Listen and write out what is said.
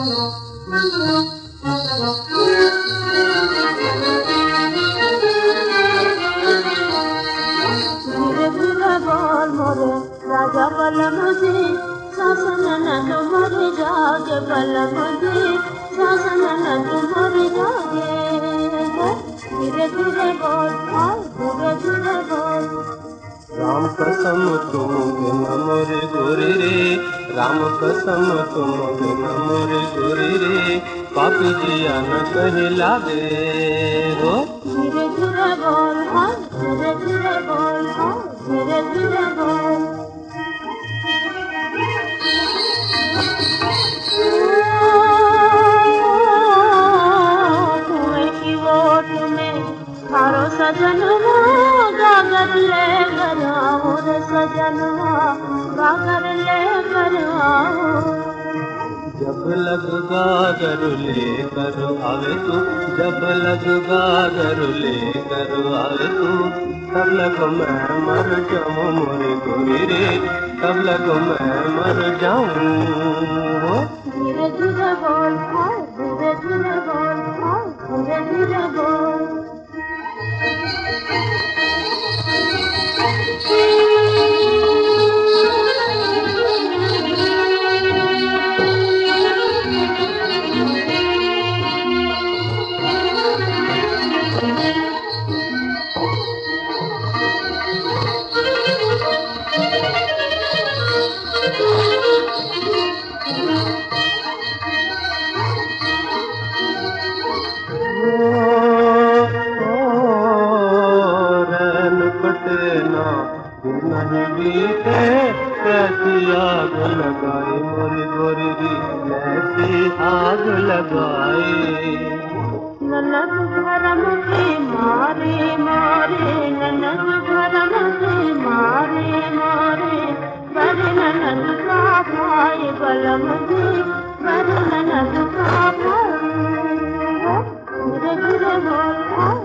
बोल मोरे राजा बलम जी, शासन न तुम्हारे जागे बलम जी, शासन न तुम्हारे जागे। धीरे धीरे बोल, धीरे धीरे बोल। राम कसम तुम बिन मोरे गोरी रे, राम कसम तुम बिन मोरे गोरी रे, पापी जिया न कहीं लागे हो। धीरे धीरे बोल, धीरे धीरे बोल, धीरे धीरे बोल। कुएं की ओट में थारो सजनवा, गागर ले कर आओ रे सजनवा, गागर ले कर आओ। जब लग गागर लेकर आवे तू, जब लग गागर लेकर आवे तू, तब लग मैं मर जाऊं मोरे गोरी रे, तब लग मैं मर जाऊं। धीरे धीरे बोल, धीरे धीरे बोल, धीरे धीरे बोल। नहीं बीते कैसी आग लगाई मोरी गोरी री, कैसी आग लगाई। ननद धर्म की मारे मारे, ननद धर्म की मारे मारे, बड़े ननद का भाई बलम जी, बड़े ननद का भाई। धीरे धीरे बोल,